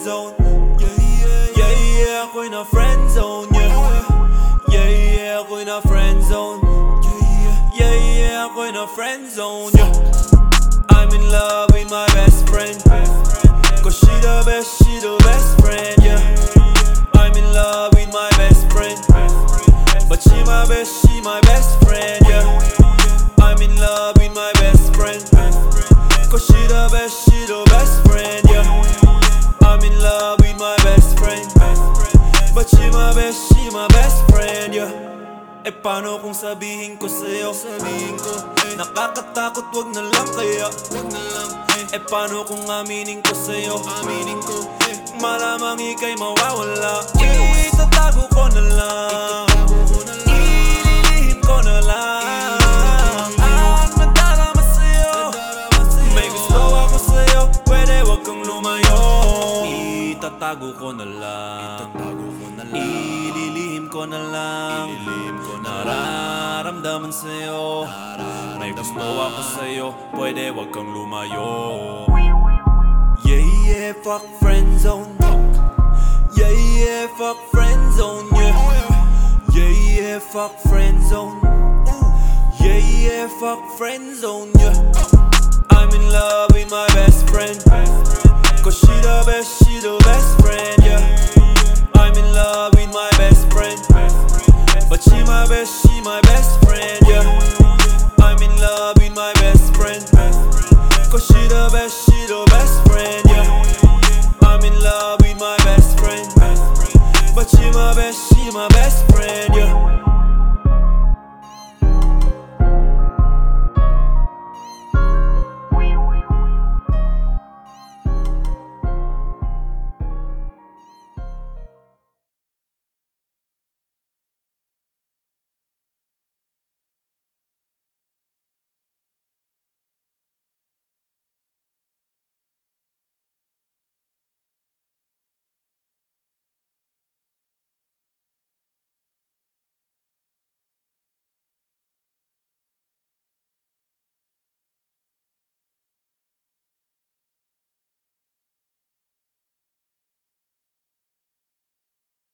zone. Yeah, yeah, ako'y na friend zone. Yeah, yeah, ako'y na friend zone. Yeah, yeah, ako'y na friend zone. I'm in love with my best friend, cause she the best friend, yeah. I'm in love with my best friend, but she my best friend, yeah. I'm in love with my best friend, cause she the best friend, yeah. I'm in love with my best friend, but she my best friend, yeah. Eh paano kung sabihin ko sa'yo? Nakakatakot, wag na lang kaya. Eh paano kung aminin ko sa'yo? Malamang ika'y mawawala. Itatago ko na lang, ililihim ko na lang ang nadarama sa'yo. May gusto ako sa'yo, pwede wag kang lumayo. Itatago ko na lang, ililihim ko na lang nararamdaman sa'yo. May gusto ako sa'yo, pwede wag kang lumayo. Yeah, yeah, fuck friend zone. Yeah, yeah, fuck friend zone, yeah. Yeah, yeah, fuck friend zone. Yeah, yeah, fuck friend zone, yeah. I'm in love with my best friend, cause she the best friend, yeah. I'm in love with my best friend, but she my best friend, yeah.